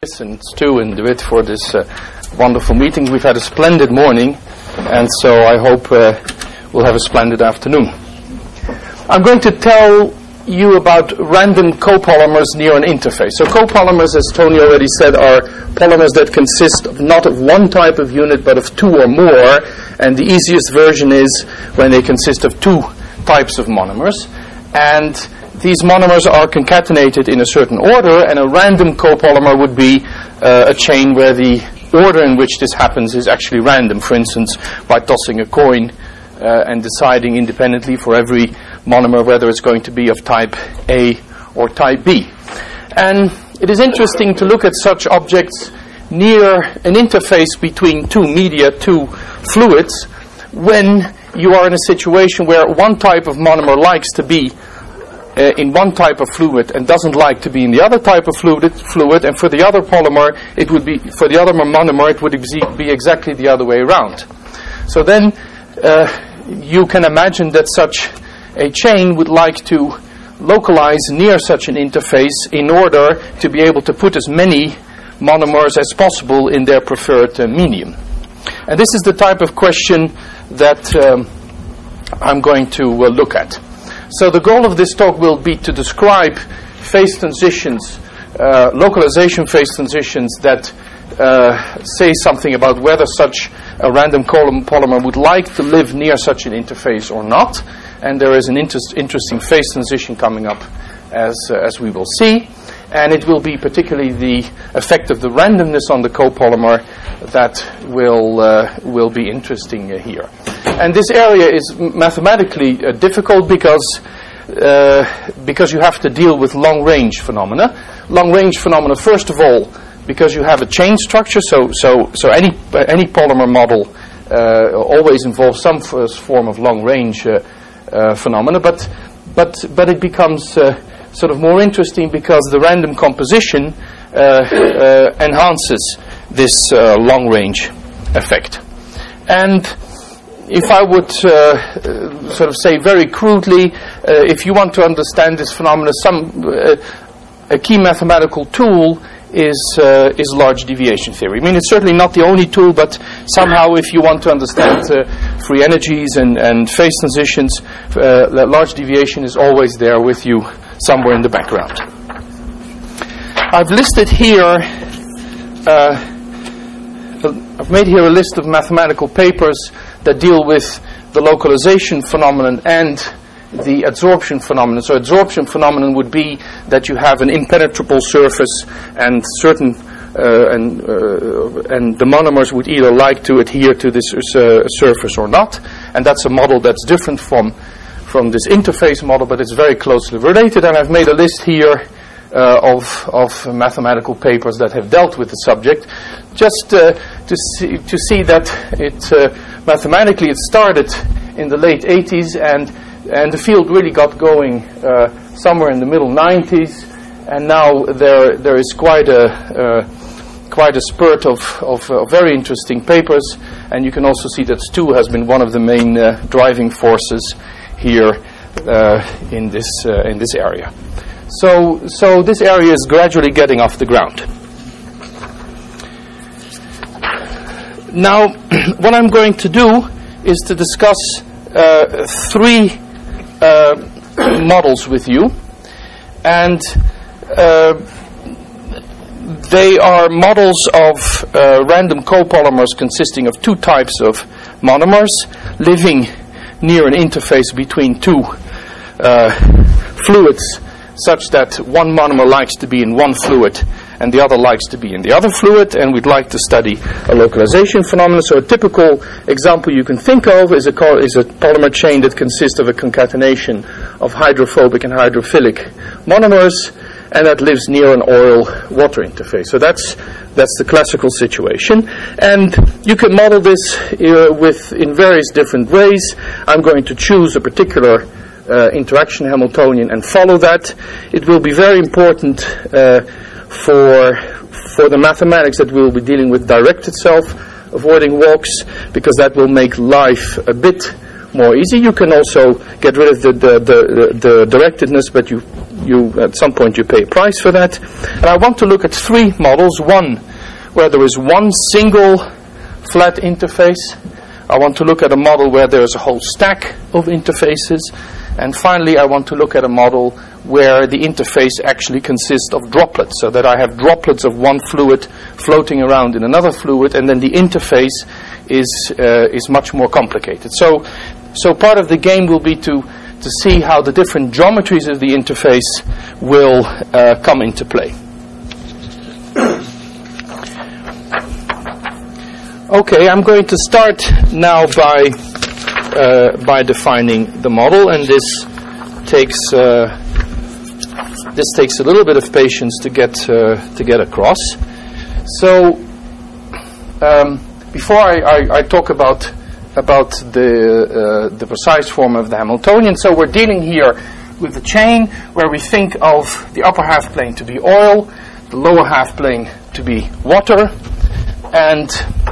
And Stu and DeWitt for this wonderful meeting. We've had a splendid morning, and so I hope we'll have a splendid afternoon. I'm going to tell you about random copolymers near an interface. So copolymers, as Tony already said, are polymers that consist not of one type of unit but of two or more, and the easiest version is when they consist of two types of monomers. And these monomers are concatenated in a certain order, and a random copolymer would be a chain where the order in which this happens is actually random. For instance, by tossing a coin and deciding independently for every monomer whether it's going to be of type A or type B. And it is interesting to look at such objects near an interface between two media, two fluids, when you are in a situation where one type of monomer likes to be in one type of fluid and doesn't like to be in the other type of fluid, and for the other polymer, it would be, for the other monomer, it would be exactly the other way around. So then you can imagine that such a chain would like to localize near such an interface in order to be able to put as many monomers as possible in their preferred medium. And this is the type of question that I'm going to look at. So the goal of this talk will be to describe phase transitions, localization phase transitions that say something about whether such a random polymer would like to live near such an interface or not. And there is an interesting phase transition coming up as we will see. And it will be particularly the effect of the randomness on the copolymer that will be interesting here. And this area is mathematically difficult because you have to deal with long-range phenomena. Long-range phenomena, first of all, because you have a chain structure. So any polymer model always involves some form of long-range phenomena. But it becomes sort of more interesting because the random composition enhances this long-range effect. And if I would sort of say very crudely, if you want to understand this phenomenon, a key mathematical tool is large deviation theory. I mean, it's certainly not the only tool, but somehow if you want to understand free energies and phase transitions, large deviation is always there with you somewhere in the background. I've listed here, I've made here a list of mathematical papers that deal with the localization phenomenon and the adsorption phenomenon. So adsorption phenomenon would be that you have an impenetrable surface and certain and the monomers would either like to adhere to this surface or not. And that's a model that's different from this interface model, but it's very closely related. And I've made a list here of mathematical papers that have dealt with the subject, just to see that it mathematically it started in the late 80s and the field really got going somewhere in the middle 90s, and now there is quite a spurt of very interesting papers, and you can also see that Stu has been one of the main driving forces here in this area. So this area is gradually getting off the ground. Now, what I'm going to do is to discuss three models with you, and they are models of random copolymers consisting of two types of monomers living near an interface between two fluids, such that one monomer likes to be in one fluid and the other likes to be in the other fluid, and we'd like to study a localization phenomenon. So a typical example you can think of is a polymer chain that consists of a concatenation of hydrophobic and hydrophilic monomers, and that lives near an oil-water interface. So that's the classical situation. And you can model this in various different ways. I'm going to choose a particular interaction Hamiltonian and follow that. It will be very important for the mathematics that we'll be dealing with direct itself, avoiding walks, because that will make life a bit more easy. You can also get rid of the directedness, but you at some point you pay a price for that. And I want to look at 3 models. One where there is one single flat interface. I want to look at a model where there is a whole stack of interfaces. And finally, I want to look at a model where the interface actually consists of droplets, so that I have droplets of one fluid floating around in another fluid, and then the interface is much more complicated. So part of the game will be to see how the different geometries of the interface will come into play. Okay, I'm going to start now by defining the model, and this takes a little bit of patience to get across. So before I talk about the precise form of the Hamiltonian, so we're dealing here with a chain where we think of the upper half plane to be oil, the lower half plane to be water, and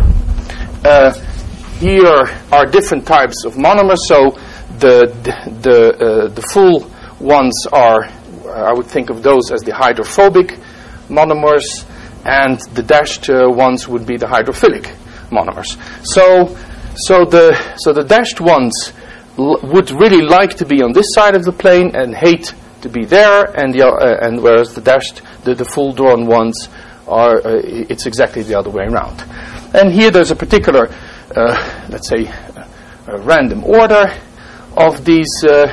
here are different types of monomers. So the full ones are, I would think of those as the hydrophobic monomers, and the dashed ones would be the hydrophilic monomers. So the dashed ones would really like to be on this side of the plane and hate to be there, and whereas the full drawn ones are it's exactly the other way around. And here there's a particular, let's say, a random order of these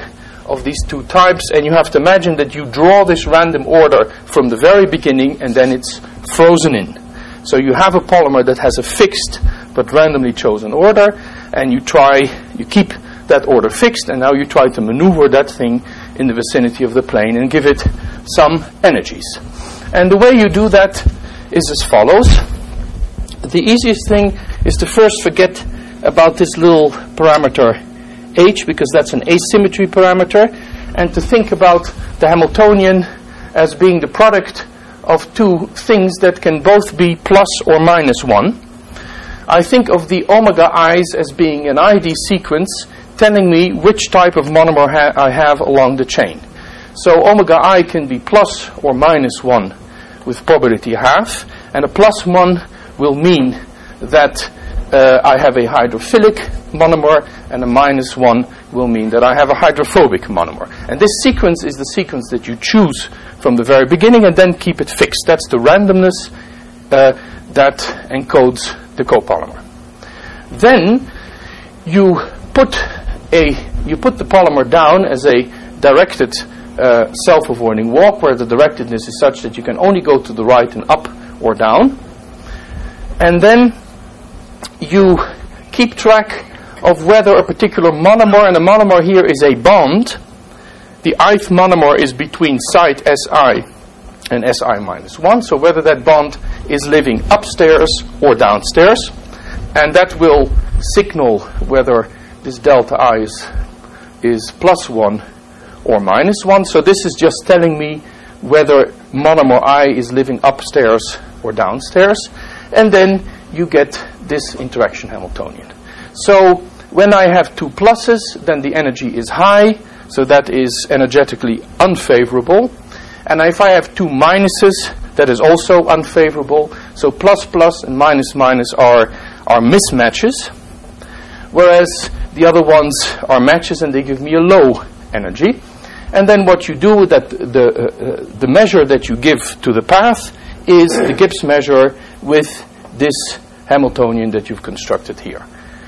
2 types, and you have to imagine that you draw this random order from the very beginning, and then it's frozen in. So you have a polymer that has a fixed but randomly chosen order, and you keep that order fixed, and now you try to maneuver that thing in the vicinity of the plane and give it some energies. And the way you do that is as follows. The easiest thing is to first forget about this little parameter h, because that's an asymmetry parameter, and to think about the Hamiltonian as being the product of 2 things that can both be plus or minus 1. I think of the omega i's as being an ID sequence telling me which type of monomer I have along the chain. So omega I can be plus or minus 1 with probability half, and a plus 1 will mean that I have a hydrophilic monomer, and a minus 1 will mean that I have a hydrophobic monomer. And this sequence is the sequence that you choose from the very beginning and then keep it fixed. That's the randomness that encodes the copolymer. Then you put the polymer down as a directed self-avoiding walk, where the directedness is such that you can only go to the right and up or down. And then you keep track of whether a particular monomer, and a monomer here is a bond. The ith monomer is between site Si and Si minus 1, so whether that bond is living upstairs or downstairs, and that will signal whether this delta I is plus 1 or minus 1. So this is just telling me whether monomer I is living upstairs or downstairs, and then you get this interaction Hamiltonian. So when I have 2 pluses, then the energy is high, so that is energetically unfavorable. And if I have 2 minuses, that is also unfavorable. So plus plus and minus minus are mismatches, whereas the other ones are matches, and they give me a low energy. And then what you do with that, the measure that you give to the path is the Gibbs measure with this Hamiltonian that you've constructed here.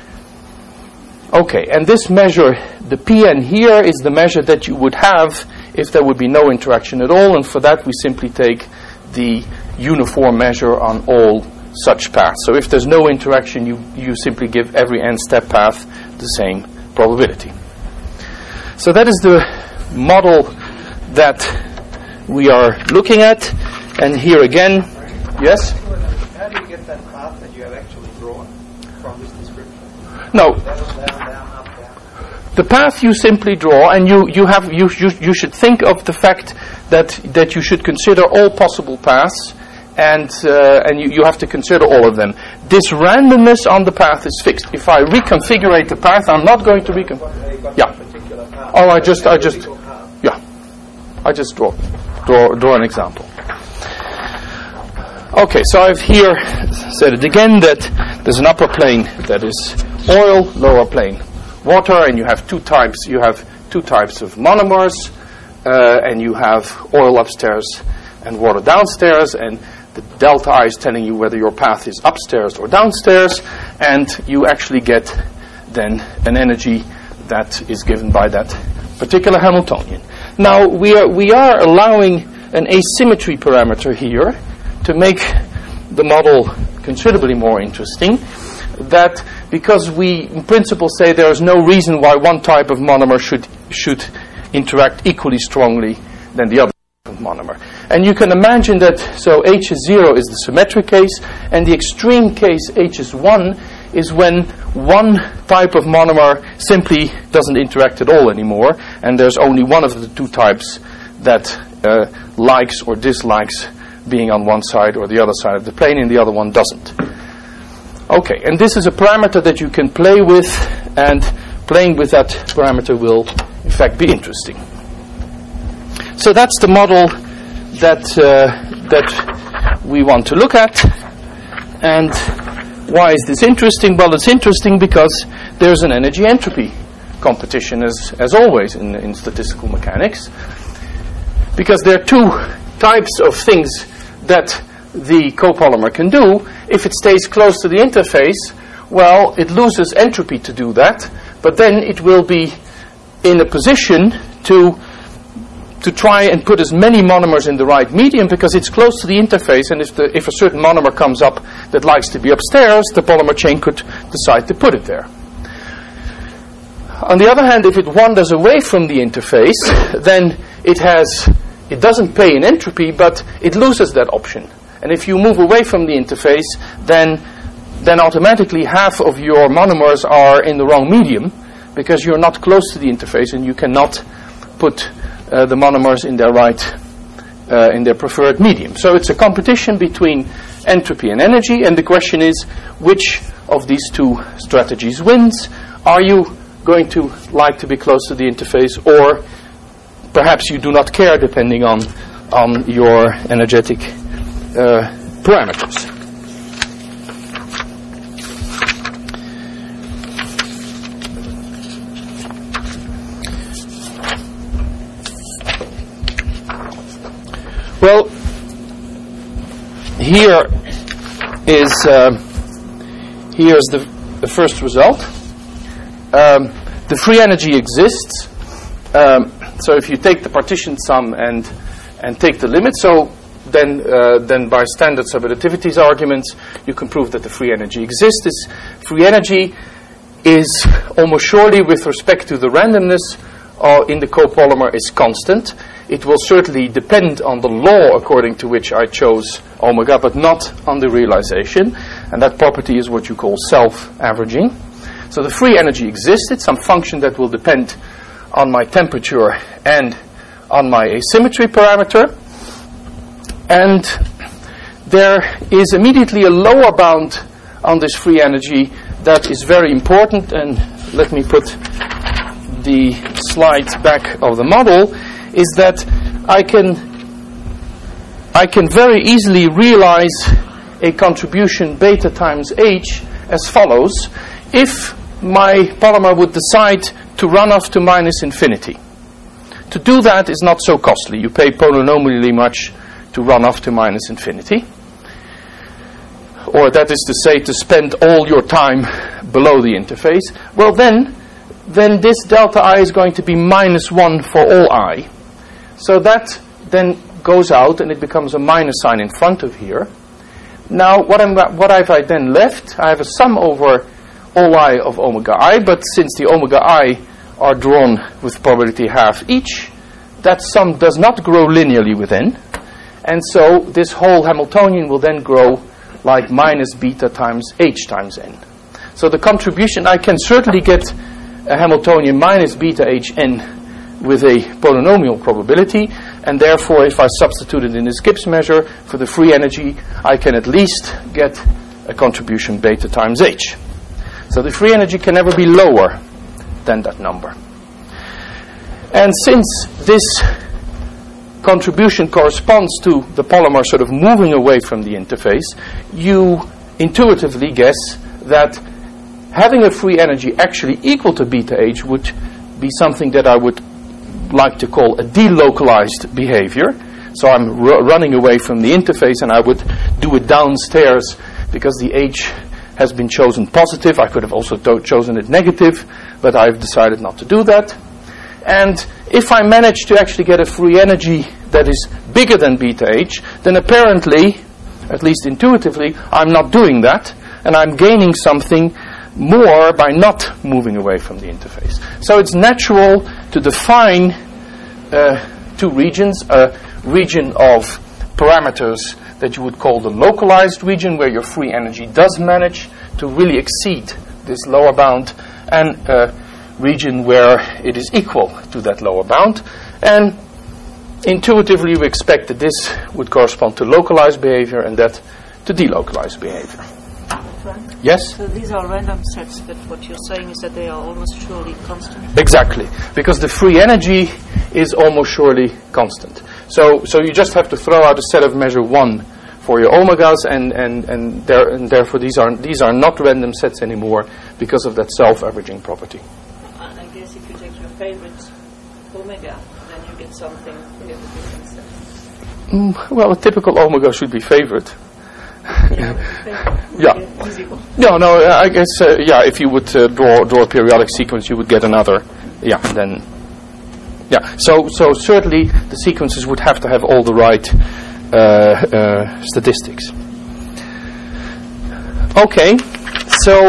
Okay, and this measure, the Pn here, is the measure that you would have if there would be no interaction at all, and for that we simply take the uniform measure on all such paths. So if there's no interaction, you simply give every n-step path the same probability. So that is the model that we are looking at, and here again, yes? How do you get that path that you have actually drawn from this description? No. Down, up, down. The path you simply draw, and you should think of the fact that you should consider all possible paths, and you have to consider all of them. This randomness on the path is fixed. If I reconfigure the path, I'm not going to reconfigure. Yeah. Oh, I just. Yeah. I just draw an example. Okay, so I've here said it again that there's an upper plane that is oil, lower plane water, and you have two types. You have two types of monomers, and you have oil upstairs and water downstairs, and the delta I is telling you whether your path is upstairs or downstairs, and you actually get then an energy that is given by that particular Hamiltonian. Now we are allowing an asymmetry parameter here to make the model considerably more interesting, that because we in principle say there is no reason why one type of monomer should interact equally strongly than the other type of monomer. And you can imagine that, so H is 0 is the symmetric case, and the extreme case H is 1 is when one type of monomer simply doesn't interact at all anymore, and there's only one of the two types that likes or dislikes being on one side or the other side of the plane, and the other one doesn't. Okay, and this is a parameter that you can play with, and playing with that parameter will in fact be interesting. So that's the model that we want to look at. And why is this interesting? Well, it's interesting because there's an energy entropy competition as always in statistical mechanics, because there are two types of things that the copolymer can do. If it stays close to the interface, well, it loses entropy to do that, but then it will be in a position to try and put as many monomers in the right medium, because it's close to the interface, and if a certain monomer comes up that likes to be upstairs, the polymer chain could decide to put it there. On the other hand, if it wanders away from the interface, then it doesn't pay in entropy, but it loses that option. And if you move away from the interface, then automatically half of your monomers are in the wrong medium, because you're not close to the interface and you cannot put the monomers in their in their preferred medium. So it's a competition between entropy and energy, and the question is, which of these two strategies wins? Are you going to like to be close to the interface, or perhaps you do not care, depending on your energetic parameters? Well, here's the first result. The free energy exists. So if you take the partition sum and take the limit, so then by standard subadditivity arguments, you can prove that the free energy exists. This free energy is almost surely, with respect to the randomness in the copolymer, is constant. It will certainly depend on the law according to which I chose omega, but not on the realization. And that property is what you call self-averaging. So the free energy exists. It's some function that will depend on my temperature and on my asymmetry parameter. And there is immediately a lower bound on this free energy that is very important. And let me put the slides back of the model, is that I can very easily realize a contribution beta times H as follows. If my polymer would decide to run off to minus infinity, to do that is not so costly. You pay polynomially much to run off to minus infinity, or that is to say, to spend all your time below the interface. Well, then this delta I is going to be -1 for all I. So that then goes out and it becomes a minus sign in front of here. Now what have I then left? I have a sum over all I of omega I, but since the omega I are drawn with probability half each, that sum does not grow linearly within. And so this whole Hamiltonian will then grow like minus beta times H times n. So the contribution, I can certainly get a Hamiltonian minus beta Hn with a polynomial probability, and therefore if I substitute it in this Gibbs measure for the free energy, I can at least get a contribution beta times H. So the free energy can never be lower than that number. And since this contribution corresponds to the polymer sort of moving away from the interface, you intuitively guess that having a free energy actually equal to beta H would be something that I would like to call a delocalized behavior. So I'm running away from the interface, and I would do it downstairs because the H has been chosen positive. I could have also chosen it negative, but I've decided not to do that. And if I manage to actually get a free energy that is bigger than beta H, then apparently, at least intuitively, I'm not doing that, and I'm gaining something more by not moving away from the interface. So it's natural to define two regions, a region of parameters that you would call the localized region, where your free energy does manage to really exceed this lower bound, and a region where it is equal to that lower bound. And intuitively we expect that this would correspond to localized behavior and that to delocalized behavior. Frank? Yes? So these are random sets, but what you're saying is that they are almost surely constant? Exactly, because the free energy is almost surely constant. So you just have to throw out a set of measure 1 for your omegas, and therefore these are not random sets anymore because of that self-averaging property. I guess if you take your favorite omega, then you get something with a different set. Well, a typical omega should be favored. Yeah. No, I guess, if you would draw a periodic sequence, you would get another, So certainly the sequences would have to have all the right statistics. Okay, so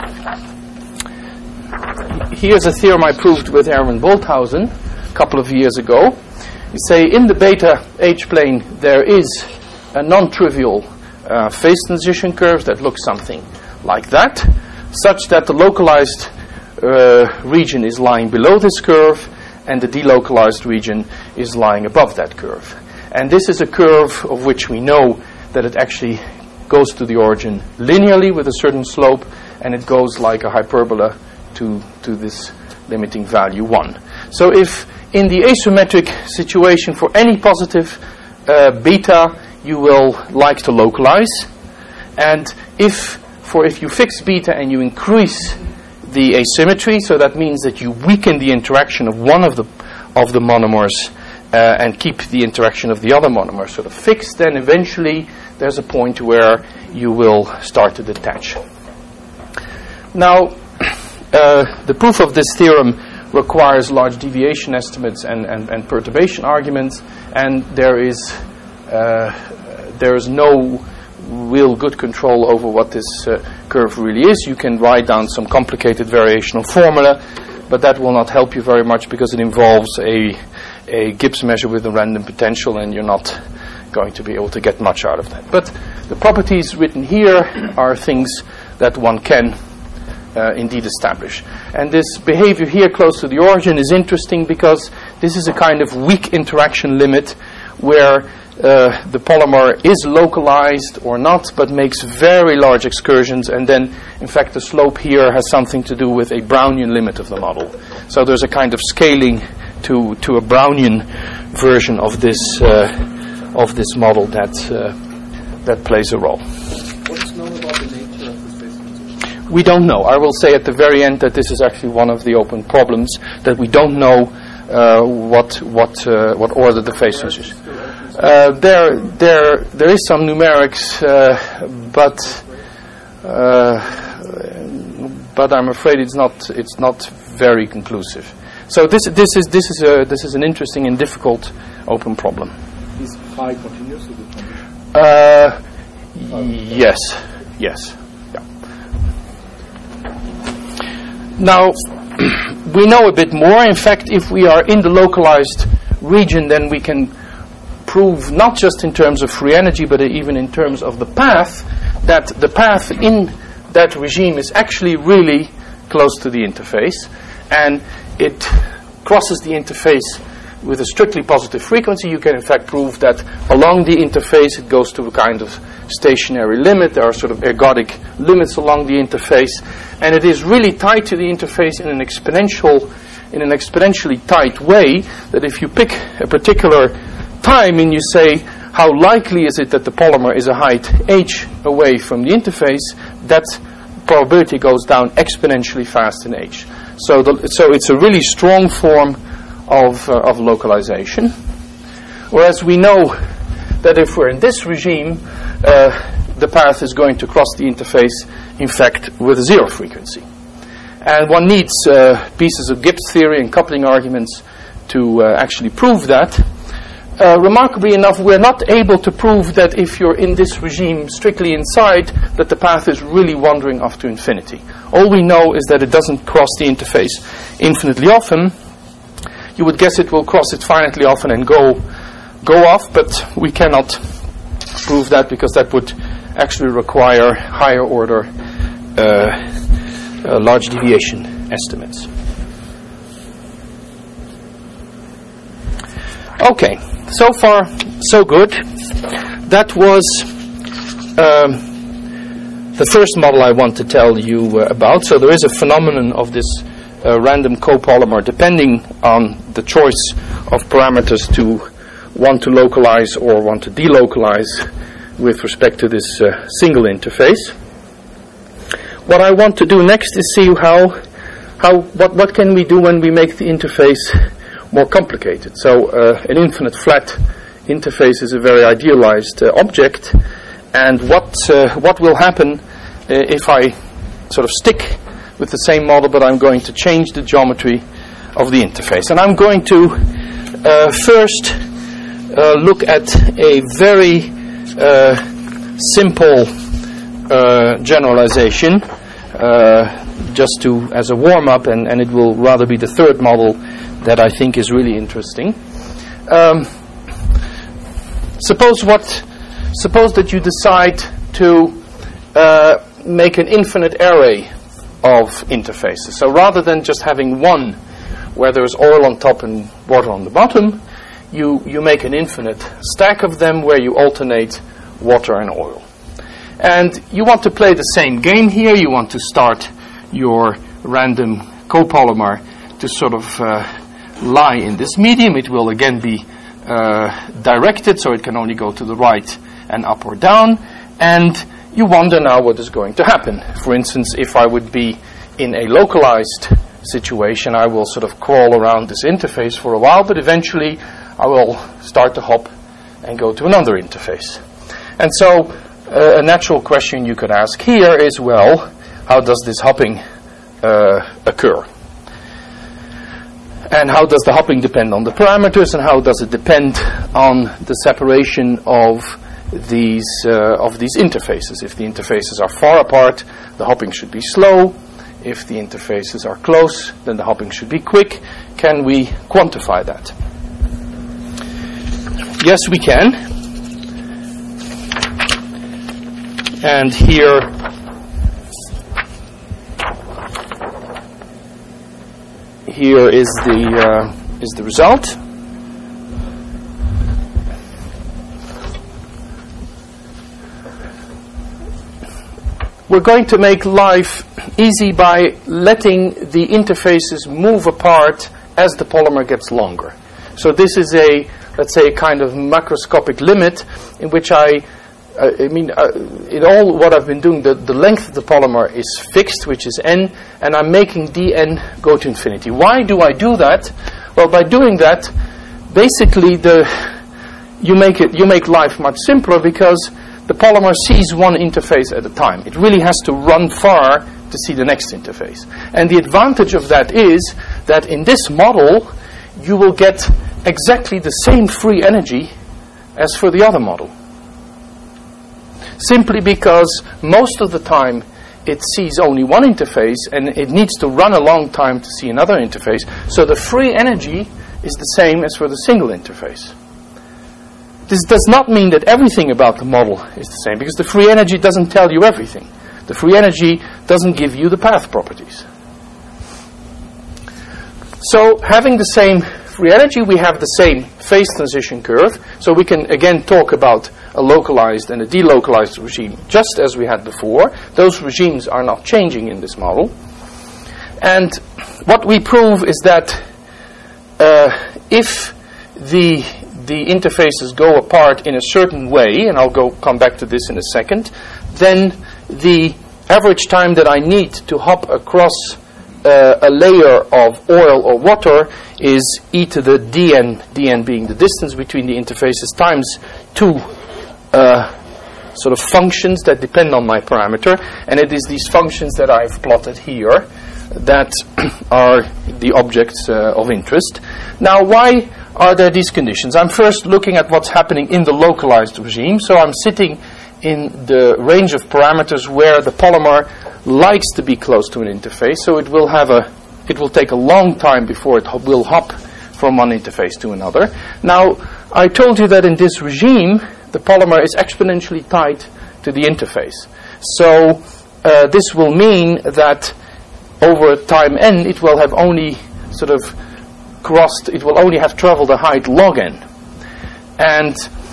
here's a theorem I proved with Erwin Bolthausen a couple of years ago. You say in the beta H plane there is a non-trivial phase transition curve that looks something like that, such that the localized region is lying below this curve and the delocalized region is lying above that curve. And this is a curve of which we know that it actually goes to the origin linearly with a certain slope, and it goes like a hyperbola to this limiting value 1. So if in the asymmetric situation for any positive beta you will like to localize, and if you fix beta and you increase the asymmetry, so that means that you weaken the interaction of one of the monomers and keep the interaction of the other monomer sort of fixed, then eventually there's a point where you will start to detach. Now, the proof of this theorem requires large deviation estimates and perturbation arguments, and there is no real good control over what this curve really is. You can write down some complicated variational formula, but that will not help you very much because it involves a Gibbs measure with a random potential, and you're not going to be able to get much out of that. But the properties written here are things that one can indeed establish. And this behavior here close to the origin is interesting because this is a kind of weak interaction limit where the polymer is localized or not, but makes very large excursions, and then in fact the slope here has something to do with a Brownian limit of the model. So there's a kind of scaling to a Brownian version of this model that plays a role. What's known about the nature of the phase transition? We don't know. I will say at the very end that this is actually one of the open problems, that we don't know what order the phase transition. There is some numerics, but I'm afraid it's not very conclusive. So this is an interesting and difficult open problem. Is phi continuous with the transition? Yes. Yeah. Now we know a bit more. In fact, if we are in the localized region, then we can prove not just in terms of free energy, but even in terms of the path, that the path in that regime is actually really close to the interface, and it crosses the interface with a strictly positive frequency. You can in fact prove that along the interface it goes to a kind of stationary limit. There are sort of ergodic limits along the interface, and it is really tied to the interface in an exponentially tight way, that if you pick a particular time and you say, how likely is it that the polymer is a height h away from the interface, that probability goes down exponentially fast in h. So it's a really strong form of localization. Whereas we know that if we're in this regime, the path is going to cross the interface, in fact, with a zero frequency. And one needs pieces of Gibbs theory and coupling arguments to actually prove that. Remarkably enough, we're not able to prove that if you're in this regime strictly inside, that the path is really wandering off to infinity. All we know is that it doesn't cross the interface infinitely often. You would guess it will cross it finitely often and go off, but we cannot prove that because that would actually require higher order large deviation estimates. Okay, so far so good. That was the first model I want to tell you about. So there is a phenomenon of this random copolymer depending on the choice of parameters to want to localize or want to delocalize with respect to this single interface. What I want to do next is see what can we do when we make the interface more complicated. So an infinite flat interface is a very idealized object, and what will happen if I sort of stick with the same model, but I'm going to change the geometry of the interface. And I'm going to first look at a very simple generalization, just as a warm-up, and it will rather be the third model that I think is really interesting. Suppose that you decide to make an infinite array of interfaces. So rather than just having one where there's oil on top and water on the bottom, you make an infinite stack of them where you alternate water and oil. And you want to play the same game here. You want to start your random copolymer to sort of lie in this medium. It will again be directed, so it can only go to the right and up or down. And you wonder now what is going to happen. For instance, if I would be in a localized situation, I will sort of crawl around this interface for a while, but eventually I will start to hop and go to another interface. And so a natural question you could ask here is, well, how does this hopping occur? And how does the hopping depend on the parameters, and how does it depend on the separation of these interfaces? If the interfaces are far apart, the hopping should be slow. If the interfaces are close, then the hopping should be quick. Can we quantify that? Yes, we can. And here is the result. We're going to make life easy by letting the interfaces move apart as the polymer gets longer. So this is let's say, a kind of macroscopic limit in which in all what I've been doing, the length of the polymer is fixed, which is n, and I'm making dn go to infinity. Why do I do that? Well, by doing that, basically you make life much simpler because the polymer sees one interface at a time. It really has to run far to see the next interface. And the advantage of that is that in this model, you will get exactly the same free energy as for the other model. Simply because most of the time it sees only one interface and it needs to run a long time to see another interface. So the free energy is the same as for the single interface. This does not mean that everything about the model is the same, because the free energy doesn't tell you everything. The free energy doesn't give you the path properties. So having the same free energy, we have the same phase transition curve. So we can again talk about a localized and a delocalized regime, just as we had before. Those regimes are not changing in this model. And what we prove is that if the the interfaces go apart in a certain way, and I'll come back to this in a second, then the average time that I need to hop across a layer of oil or water is e to the dn being the distance between the interfaces, times 2 sort of functions that depend on my parameter, and it is these functions that I've plotted here that are the objects of interest. Now, why are there these conditions? I'm first looking at what's happening in the localized regime. So I'm sitting in the range of parameters where the polymer likes to be close to an interface. So it will take a long time before it will hop from one interface to another. Now, I told you that in this regime, the polymer is exponentially tied to the interface. So this will mean that over time n, it will have only sort of crossed, it will only have traveled a height log n. And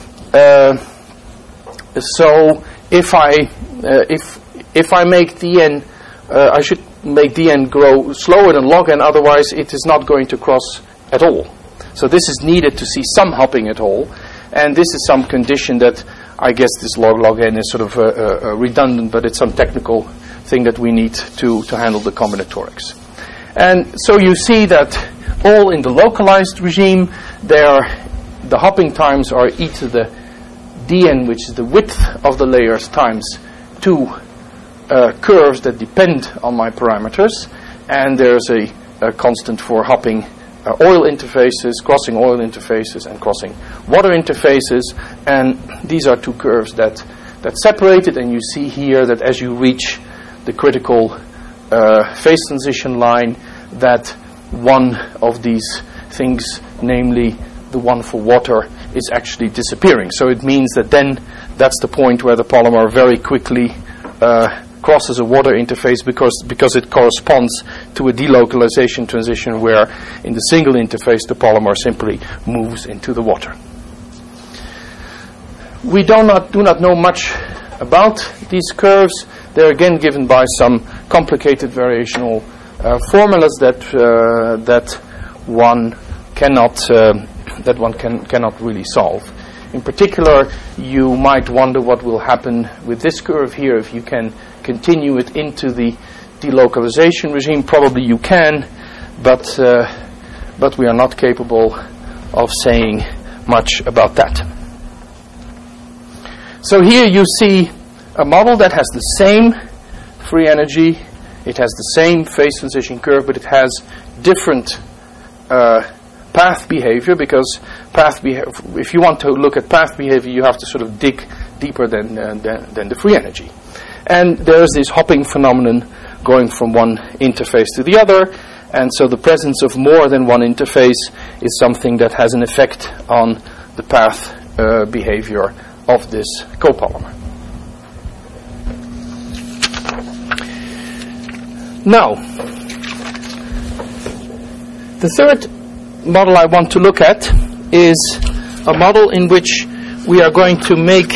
so if I make dn, I should make dn grow slower than log n, otherwise it is not going to cross at all. So this is needed to see some hopping at all, and this is some condition that I guess this log n is sort of redundant, but it's some technical thing that we need to handle the combinatorics. And so you see that all in the localized regime, the hopping times are e to the dn, which is the width of the layers, times 2 curves that depend on my parameters, and there's a constant for hopping oil interfaces, crossing oil interfaces, and crossing water interfaces, and these are 2 curves that separate it, and you see here that as you reach the critical phase transition line, that one of these things, namely the one for water, is actually disappearing. So it means that then that's the point where the polymer very quickly crosses a water interface because it corresponds to a delocalization transition where in the single interface the polymer simply moves into the water. We do not know much about these curves. They're again given by some complicated variational formulas that one cannot really solve. In particular, you might wonder what will happen with this curve here if you can continue it into the delocalization regime. Probably you can, but we are not capable of saying much about that. So here you see a model that has the same free energy, it has the same phase transition curve, but it has different path behavior, because if you want to look at path behavior, you have to sort of dig deeper than the free energy. And there's this hopping phenomenon going from one interface to the other, and so the presence of more than one interface is something that has an effect on the path behavior of this copolymer. Now, the third model I want to look at is a model in which we are going to make,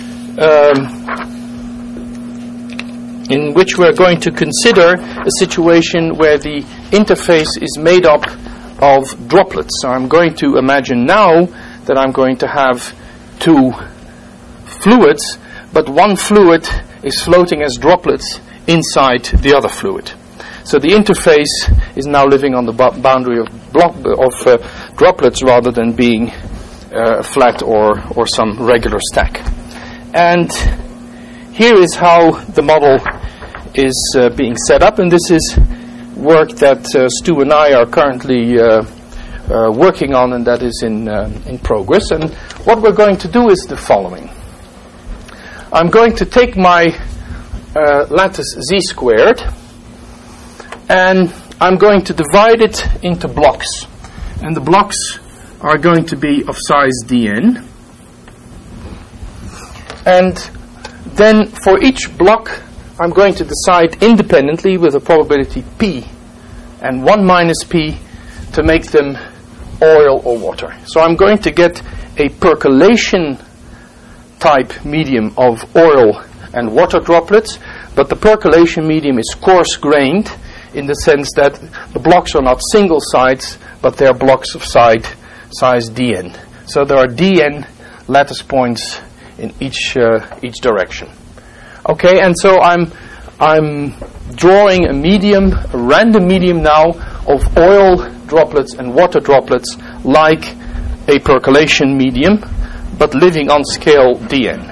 in which we are going to consider a situation where the interface is made up of droplets. So I'm going to imagine now that I'm going to have 2 fluids, but one fluid is floating as droplets inside the other fluid. So the interface is now living on the boundary of droplets rather than being flat or some regular stack. And here is how the model is being set up, and this is work that Stu and I are currently working on, and that is in progress. And what we're going to do is the following. I'm going to take my lattice z squared, and I'm going to divide it into blocks. And the blocks are going to be of size dn. And then for each block, I'm going to decide independently with a probability p and 1 minus p to make them oil or water. So I'm going to get a percolation type medium of oil and water droplets, but the percolation medium is coarse-grained in the sense that the blocks are not single sides, but they're blocks of size dn. So there are dn lattice points in each direction. Okay, and so I'm drawing a medium, a random medium now of oil droplets and water droplets, like a percolation medium, but living on scale dn.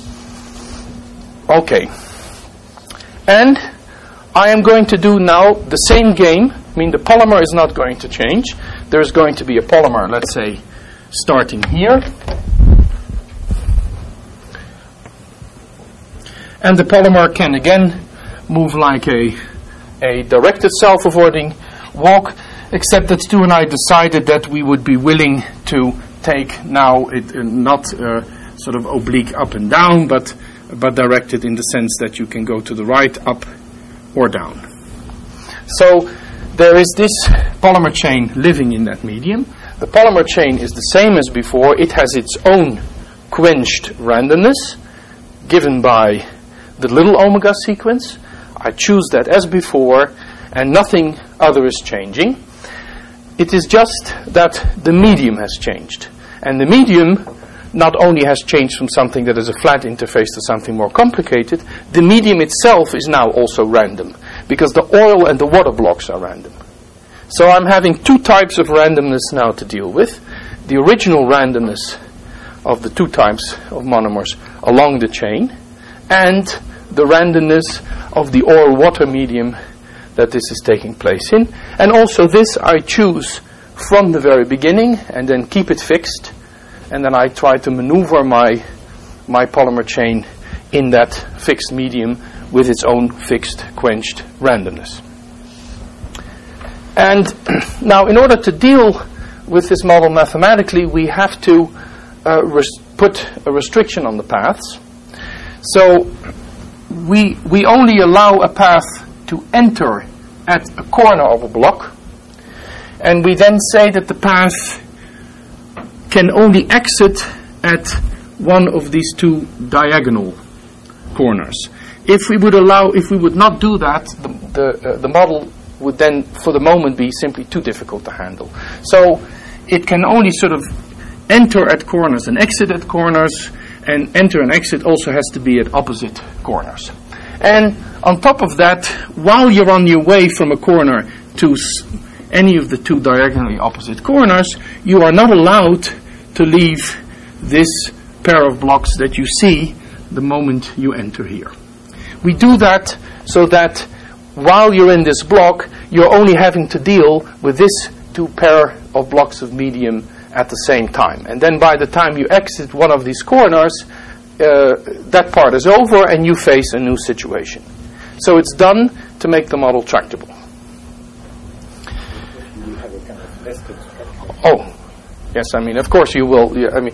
Okay, and I am going to do now the same game. I mean, the polymer is not going to change. There's going to be a polymer, let's say, starting here. And the polymer can again move like a directed self-avoiding walk, except that Stu and I decided that we would be willing to take now it not sort of oblique up and down, but directed in the sense that you can go to the right, up, or down. So there is this polymer chain living in that medium. The polymer chain is the same as before. It has its own quenched randomness given by the little omega sequence. I choose that as before, and nothing other is changing. It is just that the medium has changed. And the medium not only has changed from something that is a flat interface to something more complicated, the medium itself is now also random, because the oil and the water blocks are random. So I'm having two types of randomness now to deal with. The original randomness of the two types of monomers along the chain, and the randomness of the oil-water medium that this is taking place in. And also this I choose from the very beginning and then keep it fixed, and then I try to maneuver my polymer chain in that fixed medium with its own fixed quenched randomness. And now, in order to deal with this model mathematically, we have to put a restriction on the paths. So we only allow a path to enter at a corner of a block, and we then say that the path can only exit at one of these two diagonal corners. If we would not do that, the model would then, for the moment, be simply too difficult to handle. So it can only sort of enter at corners and exit at corners, and enter and exit also has to be at opposite corners. And on top of that, while you're on your way from a corner to any of the two diagonally opposite corners, you are not allowed to leave this pair of blocks that you see the moment you enter here. We do that so that while you're in this block, you're only having to deal with this two pair of blocks of medium at the same time. And then by the time you exit one of these corners, that part is over and you face a new situation. So it's done to make the model tractable. You have a kind of nested structure. Oh, yes, I mean, of course you will.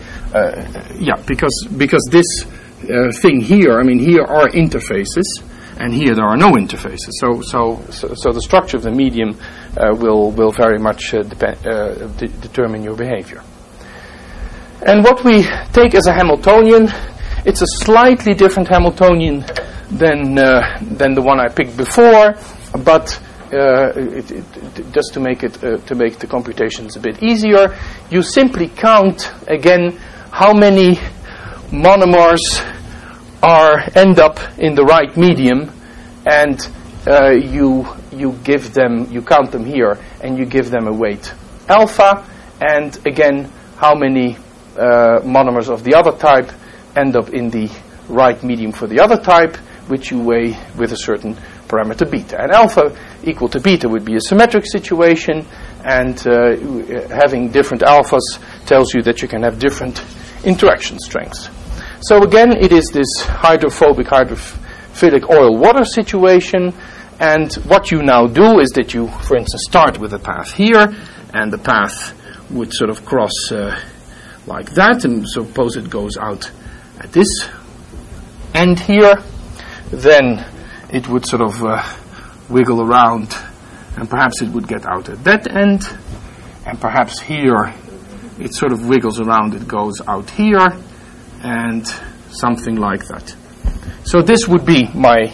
Because this thing here, I mean, here are interfaces, and here there are no interfaces. So the structure of the medium will very much determine your behavior. And what we take as a Hamiltonian, it's a slightly different Hamiltonian than the one I picked before, but just to make the computations a bit easier, you simply count again how many monomers end up in the right medium, and you count them here, and you give them a weight alpha, and again how many monomers of the other type end up in the right medium for the other type, which you weigh with a certain parameter beta. And alpha equal to beta would be a symmetric situation, and having different alphas tells you that you can have different interaction strengths. So again, it is this hydrophobic, hydrophilic oil-water situation, and what you now do is that you, for instance, start with a path here, and the path would sort of cross like that, and suppose it goes out at this end here, then it would sort of wiggle around, and perhaps it would get out at that end, and perhaps here it sort of wiggles around, it goes out here, and something like that. So this would be my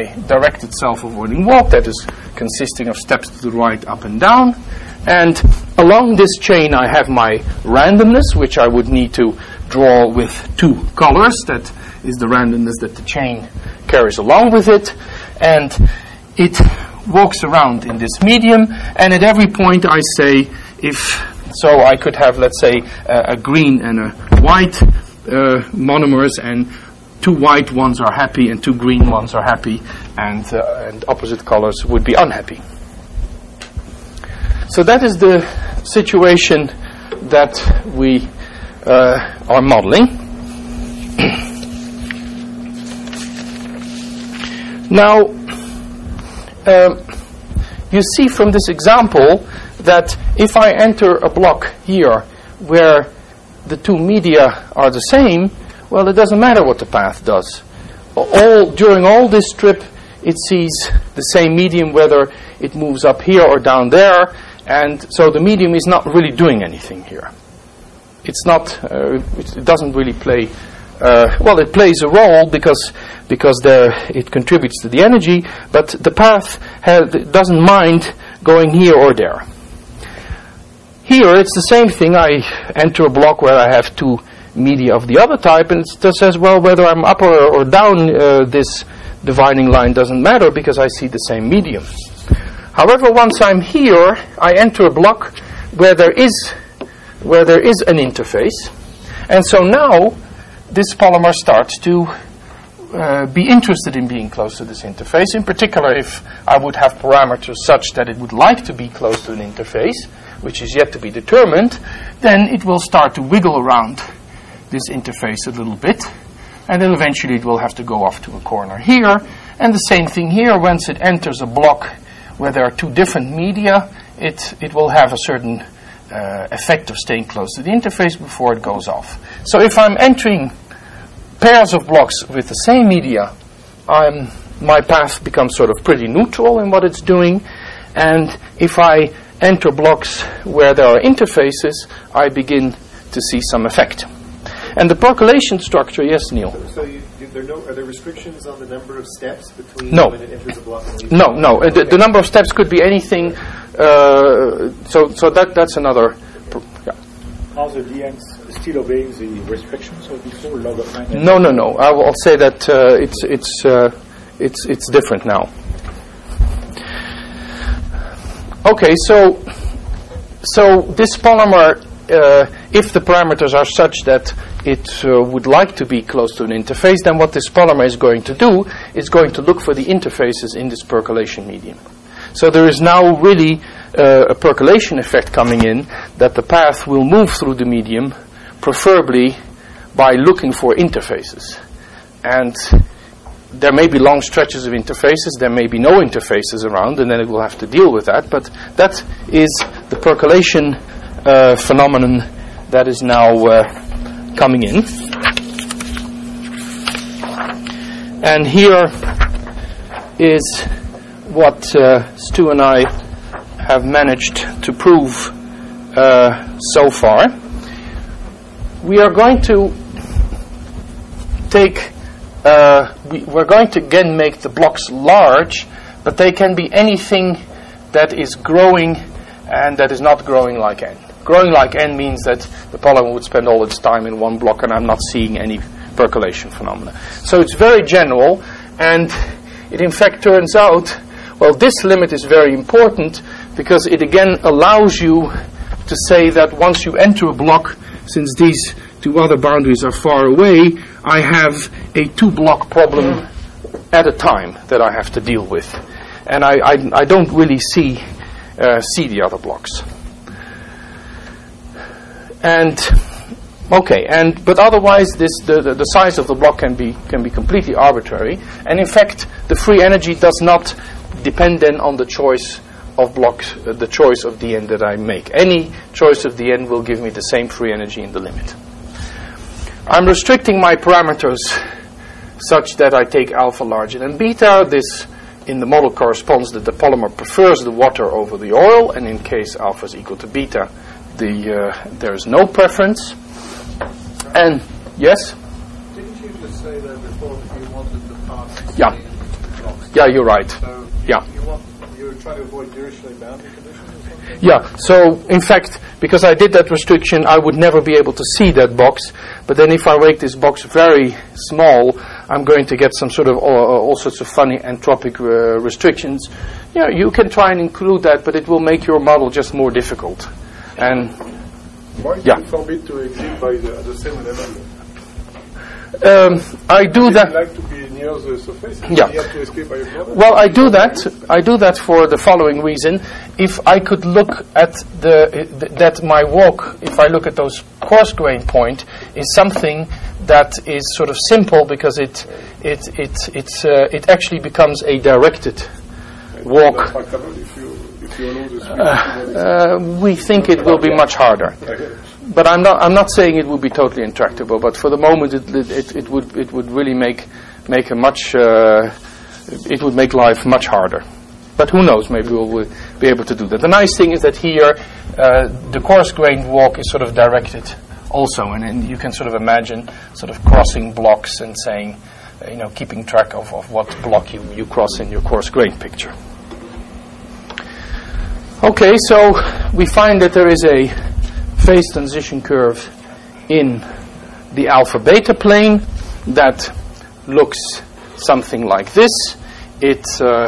directed self-avoiding walk that is consisting of steps to the right, up and down, and along this chain I have my randomness, which I would need to draw with two colors. That is the randomness that the chain carries along with it. And it walks around in this medium, and at every point I say, so I could have, let's say, a green and a white monomers, and two white ones are happy and two green ones are happy, and opposite colors would be unhappy. So that is the situation that we are modeling. Now, you see from this example that if I enter a block here where the two media are the same, well, it doesn't matter what the path does. During all this trip, it sees the same medium, whether it moves up here or down there, and so the medium is not really doing anything here. It's not. It doesn't really play. Well, it plays a role because it contributes to the energy, but the path doesn't mind going here or there. Here, it's the same thing. I enter a block where I have two media of the other type, and it just says, well, whether I'm up or down this dividing line doesn't matter because I see the same medium. However, once I'm here, I enter a block where there is an interface, and so now this polymer starts to be interested in being close to this interface. In particular, if I would have parameters such that it would like to be close to an interface, which is yet to be determined, then it will start to wiggle around this interface a little bit, and then eventually it will have to go off to a corner here. And the same thing here, once it enters a block where there are two different media, it will have a certain effect of staying close to the interface before it goes off. So if I'm entering pairs of blocks with the same media, my path becomes sort of pretty neutral in what it's doing. And if I enter blocks where there are interfaces, I begin to see some effect. And the percolation structure, yes, Neil? So are there restrictions on the number of steps between when it enters a block and leaves? No. The number of steps could be anything. So that's another. Are the DNs still obeying the restrictions of before log of 9? No. I'll say that it's different now. Okay, so this polymer, if the parameters are such that it would like to be close to an interface, then what this polymer is going to do is going to look for the interfaces in this percolation medium. So there is now really a percolation effect coming in, that the path will move through the medium, preferably by looking for interfaces. And there may be long stretches of interfaces, there may be no interfaces around, and then it will have to deal with that. But that is the percolation phenomenon that is now coming in. And here is what Stu and I have managed to prove so far. We are going to take we're going to again make the blocks large, but they can be anything that is growing and that is not growing like n. Growing like n means that the polymer would spend all its time in one block and I'm not seeing any percolation phenomena. So it's very general, and it in fact turns out, well, this limit is very important because it again allows you to say that once you enter a block, since these two other boundaries are far away, I have a two-block problem at a time that I have to deal with. And I don't really see the other blocks. But otherwise the size of the block can be completely arbitrary. And in fact, the free energy does not depend then on the choice of blocks, the choice of dn that I make. Any choice of dn will give me the same free energy in the limit. I'm restricting my parameters such that I take alpha larger than beta. This in the model corresponds that the polymer prefers the water over the oil, and in case alpha is equal to beta, there is no preference. And yes? Didn't you just say that before that you wanted the path to Yeah. stay in blocks? Yeah, you're right. So Yeah. you you're trying to avoid directionally boundary conditions or something? Yeah, so in fact, because I did that restriction, I would never be able to see that box. But then if I make this box very small, I'm going to get some sort of all sorts of funny entropic restrictions. Yeah, you can try and include that, but it will make your model just more difficult. And why do you forbid to exit by the same level? I do that. You like to be near the surface. Yeah. You have to escape by your brother. Well, I do that. I do that for the following reason. If I could look at that my walk, if I look at those coarse grain point, is something that is sort of simple because it actually becomes a directed walk. If you allow this, we think it will be much harder. But I'm not saying it would be totally intractable. But for the moment, it would really make a much it would make life much harder. But who knows? Maybe we'll be able to do that. The nice thing is that here the coarse grained walk is sort of directed also, and you can sort of imagine sort of crossing blocks and saying, keeping track of what block you cross in your coarse grained picture. Okay, so we find that there is a phase transition curve in the alpha beta plane that looks something like this. It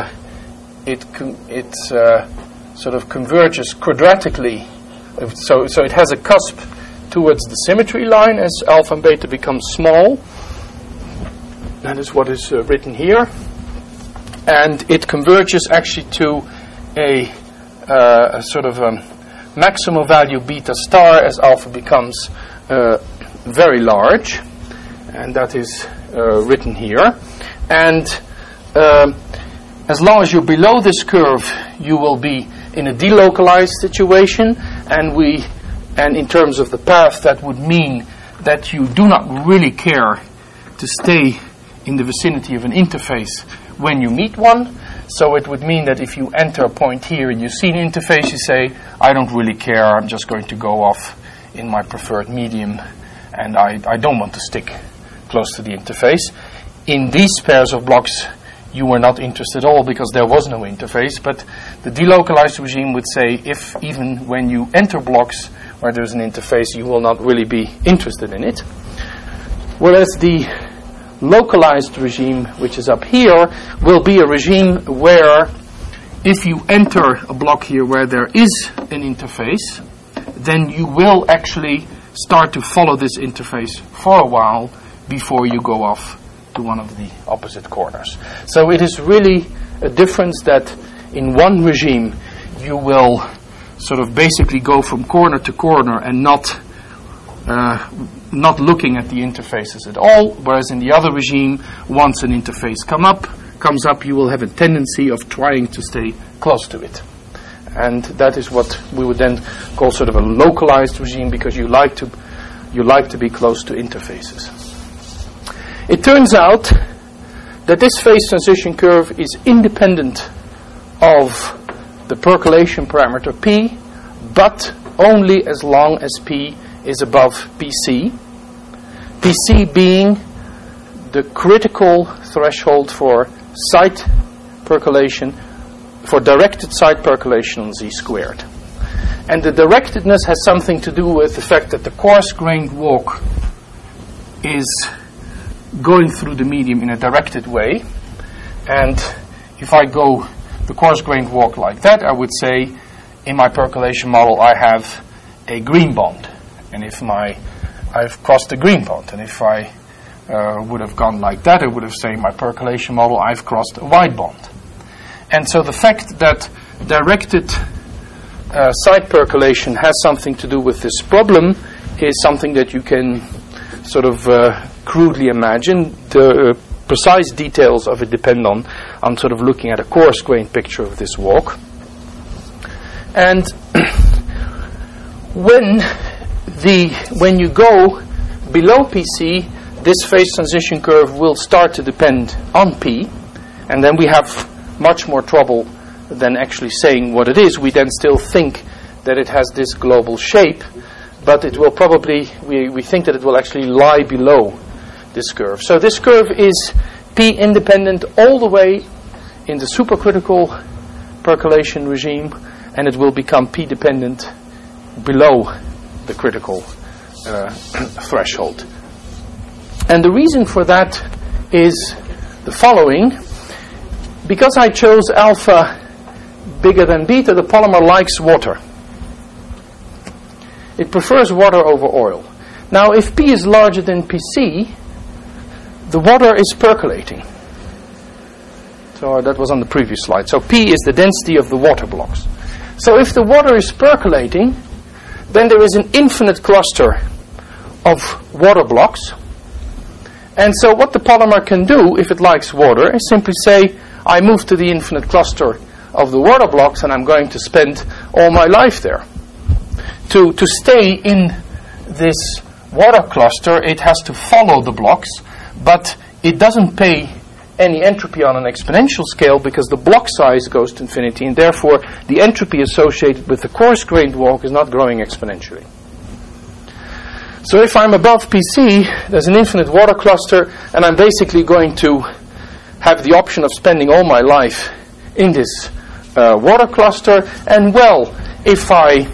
sort of converges quadratically, so it has a cusp towards the symmetry line as alpha and beta become small. That is what is written here, and it converges actually to a sort of maximum value beta star as alpha becomes very large, and that is written here. And as long as you're below this curve, you will be in a delocalized situation, and in terms of the path, that would mean that you do not really care to stay in the vicinity of an interface when you meet one. So it would mean that if you enter a point here and you see an interface, you say, I don't really care, I'm just going to go off in my preferred medium, and I don't want to stick close to the interface. In these pairs of blocks, you were not interested at all because there was no interface, but the delocalized regime would say if even when you enter blocks where there's an interface, you will not really be interested in it. Whereas the localized regime, which is up here, will be a regime where if you enter a block here where there is an interface, then you will actually start to follow this interface for a while before you go off to one of the opposite corners. So it is really a difference that in one regime you will sort of basically go from corner to corner and not looking at the interfaces at all, whereas in the other regime, once an interface comes up, you will have a tendency of trying to stay close to it. And that is what we would then call sort of a localized regime, because you like to be close to interfaces. It turns out that this phase transition curve is independent of the percolation parameter P, but only as long as P is above PC. PC being the critical threshold for site percolation, for directed site percolation on Z squared. And the directedness has something to do with the fact that the coarse-grained walk is going through the medium in a directed way. And if I go the coarse-grained walk like that, I would say in my percolation model I have a green bond. And if I've crossed the green bond, and if I would have gone like that, I would have said in my percolation model I've crossed a white bond. And so the fact that directed site percolation has something to do with this problem is something that you can sort of crudely imagine. The precise details of it depend on sort of looking at a coarse-grained picture of this walk. And when you go below PC, this phase transition curve will start to depend on P, and then we have much more trouble than actually saying what it is. We then still think that it has this global shape, but it will probably, we think that it will actually lie below this curve. So this curve is P independent all the way in the supercritical percolation regime, and it will become P-dependent below the critical threshold. And the reason for that is the following. Because I chose alpha bigger than beta, the polymer likes water. It prefers water over oil. Now, if P is larger than PC, the water is percolating. So that was on the previous slide. So P is the density of the water blocks. So if the water is percolating, then there is an infinite cluster of water blocks. And so what the polymer can do, if it likes water, is simply say, I move to the infinite cluster of the water blocks, and I'm going to spend all my life there. To stay in this water cluster, it has to follow the blocks, but it doesn't pay any entropy on an exponential scale because the block size goes to infinity, and therefore the entropy associated with the coarse-grained walk is not growing exponentially. So if I'm above PC, there's an infinite water cluster, and I'm basically going to have the option of spending all my life in this water cluster. And well, if I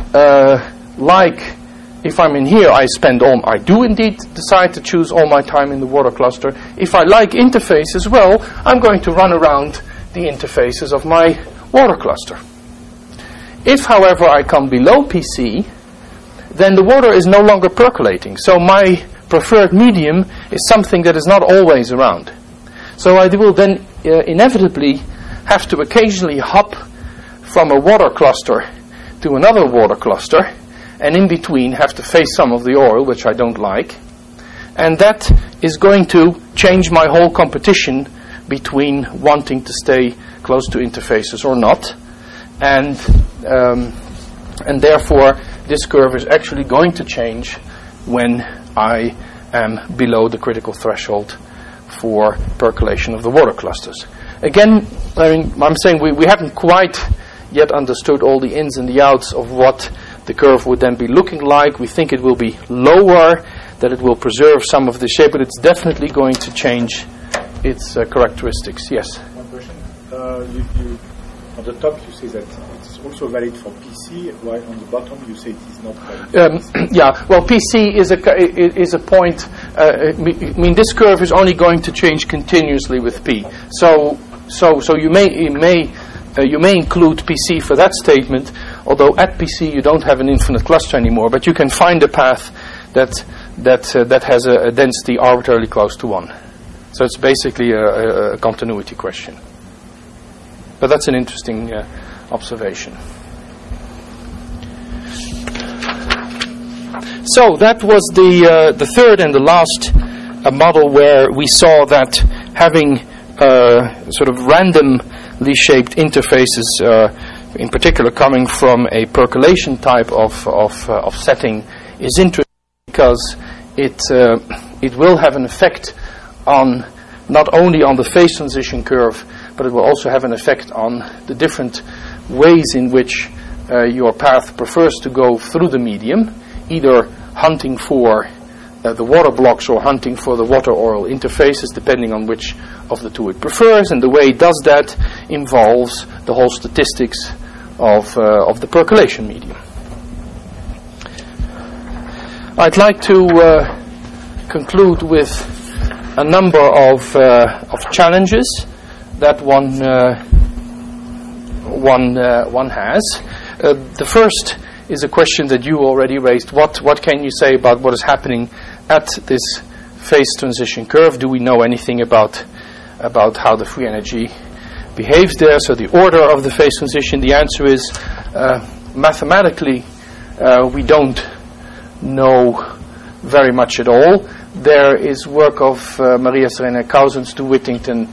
if I'm in here, I do indeed decide to choose all my time in the water cluster. If I like interfaces, well, I'm going to run around the interfaces of my water cluster. If, however, I come below PC, then the water is no longer percolating. So my preferred medium is something that is not always around. So I will then inevitably have to occasionally hop from a water cluster to another water cluster, and in between have to face some of the oil, which I don't like. And that is going to change my whole competition between wanting to stay close to interfaces or not. And therefore, this curve is actually going to change when I am below the critical threshold for percolation of the water clusters. Again, I'm saying we haven't quite yet understood all the ins and the outs of what the curve would then be looking like. We think it will be lower, that it will preserve some of the shape, but it's definitely going to change its characteristics. Yes? One question. You, on the top, you say that it's also valid for PC, while on the bottom, you say it is not valid. Yeah, well, PC is a point. I mean, this curve is only going to change continuously with P. So you may include PC for that statement, although at PC you don't have an infinite cluster anymore, but you can find a path that has a density arbitrarily close to 1. So it's basically a continuity question. But that's an interesting observation. So that was the third and the last model where we saw that having sort of randomly shaped interfaces, in particular coming from a percolation type of setting, is interesting because it will have an effect on not only on the phase transition curve, but it will also have an effect on the different ways in which your path prefers to go through the medium, either hunting for the water blocks or hunting for the water-oil interfaces, depending on which of the two it prefers. And the way it does that involves the whole statistics of the percolation medium. I'd like to conclude with a number of challenges that one has. The first is a question that you already raised. What can you say about what is happening at this phase transition curve? Do we know anything about how the free energy behaves there? So the order of the phase transition, the answer is mathematically we don't know very much at all. There is work of Maria Serena Cousins to Whittington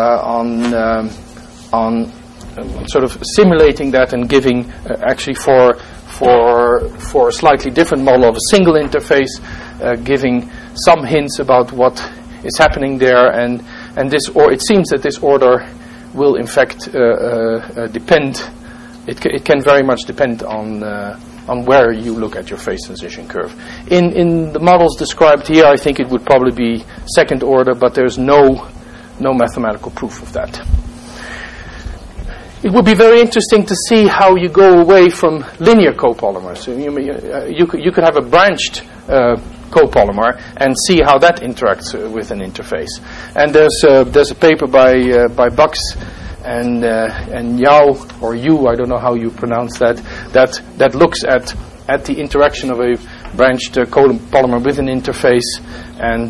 on sort of simulating that and giving actually for a slightly different model of a single interface, giving some hints about what is happening there, and this, or it seems that this order will in fact depend. It can very much depend on where you look at your phase transition curve. In the models described here, I think it would probably be second order, but there's no mathematical proof of that. it would be very interesting to see how you go away from linear copolymers. So you could have a branched copolymer and see how that interacts with an interface. And there's a paper by Bucks and Yao or Yu, I don't know how you pronounce that looks at the interaction of a branched copolymer with an interface, and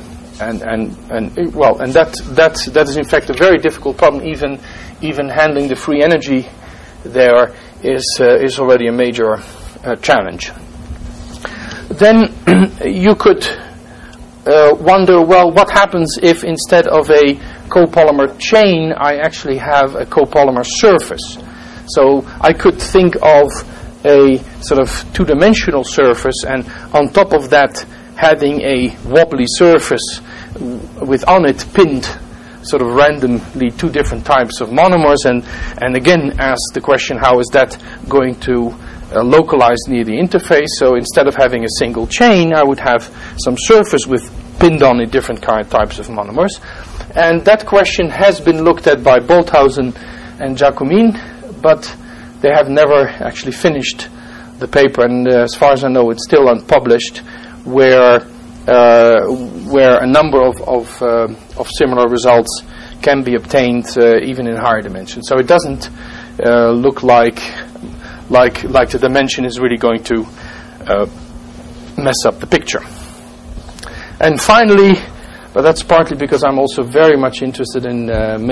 that is in fact a very difficult problem. Even handling the free energy there is already a major challenge. Then you could wonder, well, what happens if instead of a copolymer chain, I actually have a copolymer surface? So I could think of a sort of two-dimensional surface, and on top of that having a wobbly surface with on it pinned sort of randomly two different types of monomers, and again ask the question, how is that going to localize near the interface? So instead of having a single chain, I would have some surface with pinned on it different types of monomers. And that question has been looked at by Bolthausen and Giacomin, but they have never actually finished the paper, and as far as I know it's still unpublished, where a number of similar results can be obtained even in higher dimensions. So it doesn't look like the dimension is really going to mess up the picture. And finally, but that's partly because I'm also very much interested in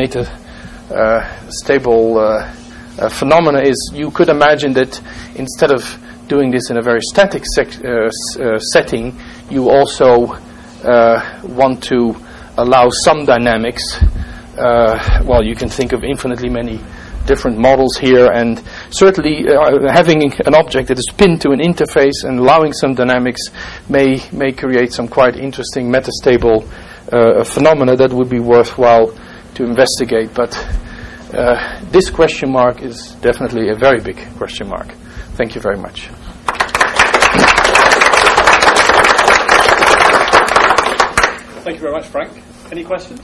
metastable phenomena, is you could imagine that instead of doing this in a very static setting, you also want to allow some dynamics. Well, you can think of infinitely many different models here, and certainly having an object that is pinned to an interface and allowing some dynamics may create some quite interesting metastable phenomena that would be worthwhile to investigate. But this question mark is definitely a very big question mark. Thank you very much. Thank you very much, Frank. Any questions?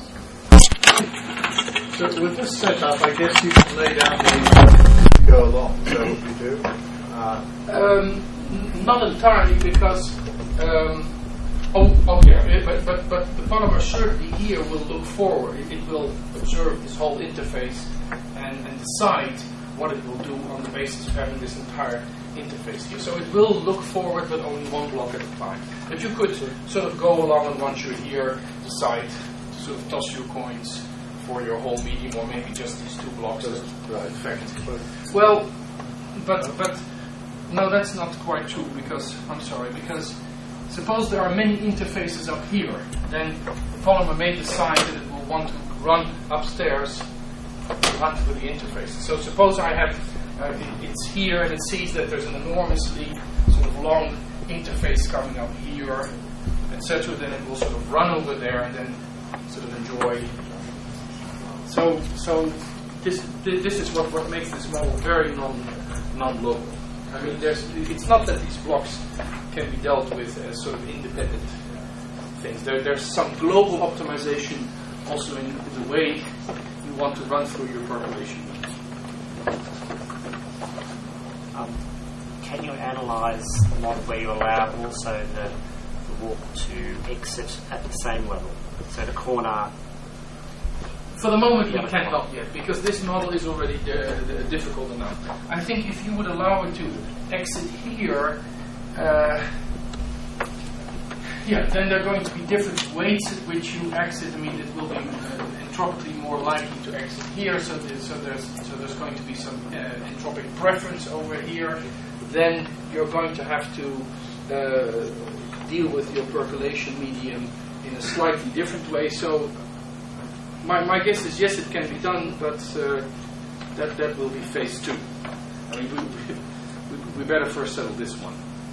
So with this setup, I guess you can lay down the go along. Is that what you do? Not entirely, because but the polymer certainly here will look forward. It will observe this whole interface and decide what it will do on the basis of having this entire interface here. So it will look forward, but only one block at a time. But you could sort of go along, and once you're here, decide to sort of toss your coins for your whole medium, or maybe just these two blocks that affect. Well, but no, that's not quite true, because suppose there are many interfaces up here, then the polymer may decide that it will want to run upstairs to hunt for the interfaces. So suppose I have it's here, and it sees that there's an enormously sort of long interface coming up here, etc. Then it will sort of run over there and then sort of enjoy. So this is what makes this model very non-local. I mean, it's not that these blocks can be dealt with as sort of independent things. There's some global optimization also in the way you want to run through your percolation. Can you analyze the model where you allow also the walk to exit at the same level? So the corner. For the moment, we cannot yet, because this model is already difficult enough. I think if you would allow it to exit here, then there are going to be different ways at which you exit. I mean, it will be entropically more likely to exit here, so there's going to be some entropic preference over here. Then you're going to have to deal with your percolation medium in a slightly different way. So my guess is yes, it can be done, but that will be phase 2. I mean, we better first settle this one.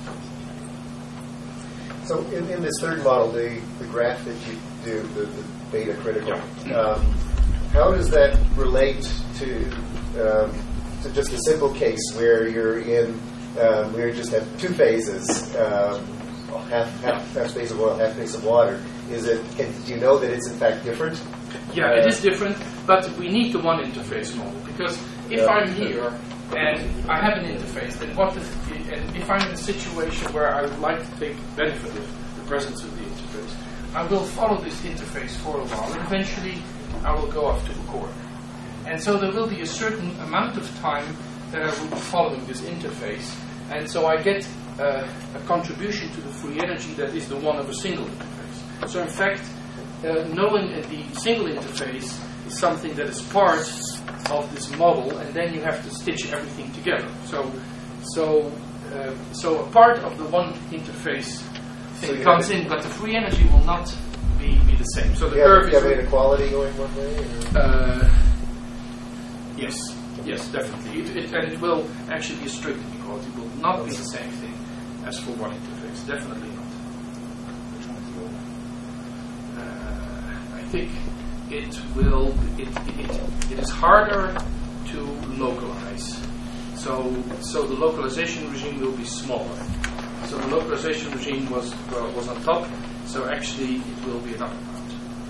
So in this third model, the graph that you do, the beta critical, how does that relate to just a simple case where you're in, where you just have two phases, half phase of oil, half phase of water? Do you know that it's in fact different? Yeah, it is different, but we need the one interface model, because if I'm here and I have an interface, then and if I'm in a situation where I would like to take benefit of the presence of the interface, I will follow this interface for a while, and eventually I will go off to a corner. And so there will be a certain amount of time that I will be following this interface, and so I get a contribution to the free energy that is the one of a single interface. So in fact, knowing the single interface is something that is part of this model, and then you have to stitch everything together. So a part of the one interface thing comes in, but the free energy will not be the same. So the curve is... Do you have inequality going one way? Yes, definitely. And it will actually be a strict inequality. It will not be the same thing as for one interface. Definitely not. I think it will. It is harder to localize. So the localization regime will be smaller. So the localization regime was on top. So actually, it will be an upper bound.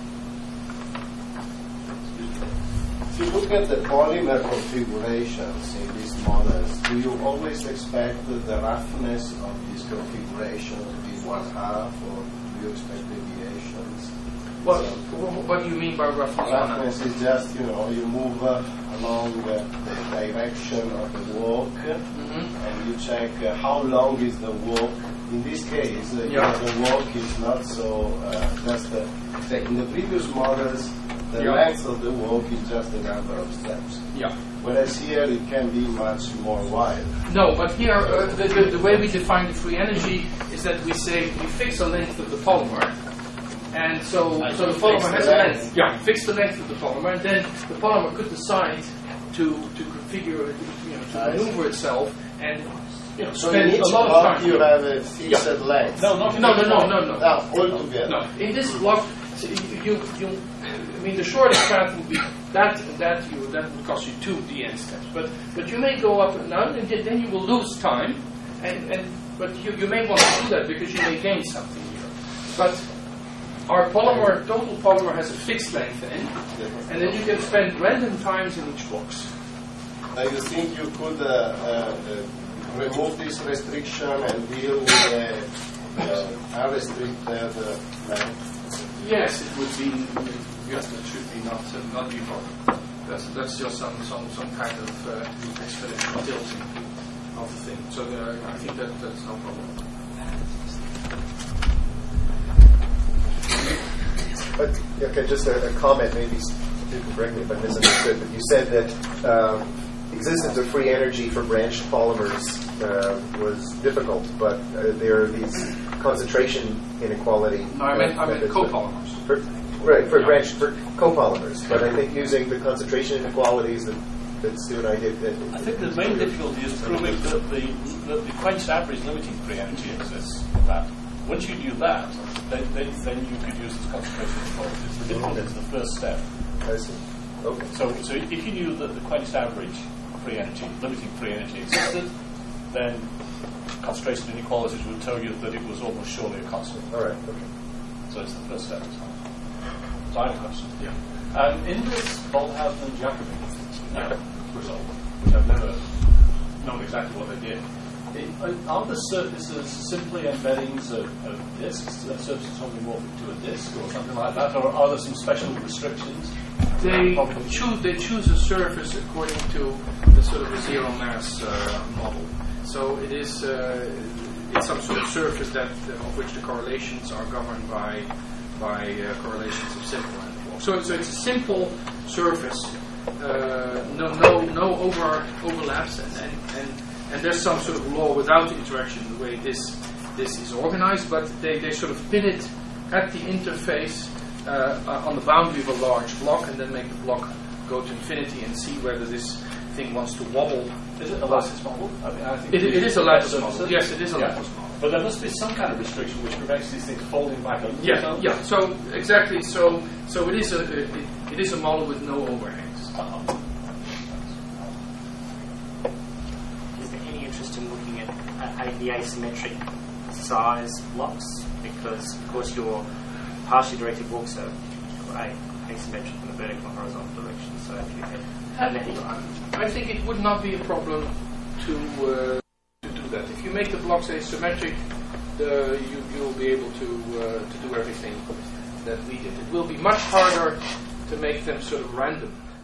If you look at the polymer configurations in these models, do you always expect the roughness of this configuration to be 1/2, or do you expect deviations? What do you mean by roughness? Roughness is just, you move along the direction of the walk, and you check how long is the walk. In this case, the walk is not so just in the previous models, the length of the walk is just the number of steps. Yeah. Whereas here it can be much more wide. No, but here the way we define the free energy is that we say we fix the length of the polymer, and so the polymer has a length. Yeah, fix the length of the polymer, and then the polymer could decide to configure, to maneuver itself, and spend a lot of time. You have a fixed length. No. All together. No, in this block, the shortest path would be that would cost you 2 dn steps. But you may go up and down, and then you will lose time. But you may want to do that because you may gain something here. But our total polymer has a fixed length end, and then you can spend random times in each box. You think you could remove this restriction and deal with unrestricted length? Yes, it would be. Yes, that should be not be a problem. That's just some kind of exponential tilting of the thing. So I think that's no problem. But okay, just a comment. Maybe you can correct me if I misunderstood. But you said that existence of free energy for branched polymers was difficult, but there are these concentration inequality. No, I meant copolymers. For copolymers, but I think using the concentration inequalities that Stu and I did. I think the main difficulty is proving that the quenched average limiting free energy exists. That once you knew that, then you could use this concentration inequalities. The difficulty is the first step. I see. Okay. So if you knew that the quenched average free energy, limiting free energy existed, then concentration inequalities would tell you that it was almost surely a constant. All right. Okay. So it's the first step. So I have a question. Yeah. In this Bolthausen and Jacobi result, which I've never known exactly what they did, are the surfaces simply embeddings of disks? Are surfaces only morphic to a disk or something like that? Or are there some special restrictions? They choose a surface according to the sort of a zero mass model. So it is it's some sort of surface of which the correlations are governed by correlations of simple and so it's a simple surface, no overlaps, and there's some sort of law without interaction the way this is organized, but they sort of pin it at the interface on the boundary of a large block, and then make the block go to infinity and see whether this thing wants to wobble. Is it a lattice model? I think it is a lattice model. Yes, it is a lattice model. But there must be some kind of restriction which prevents these things folding back up. Yeah. So exactly. So it is a model with no overhangs. Is there any interest in looking at the asymmetric size blocks? Because of course your partially directed walks are asymmetric in the vertical and horizontal direction. So if you had I think it would not be a problem to do that. If you make the blocks asymmetric, you'll be able to do everything that we did. It will be much harder to make them sort of random.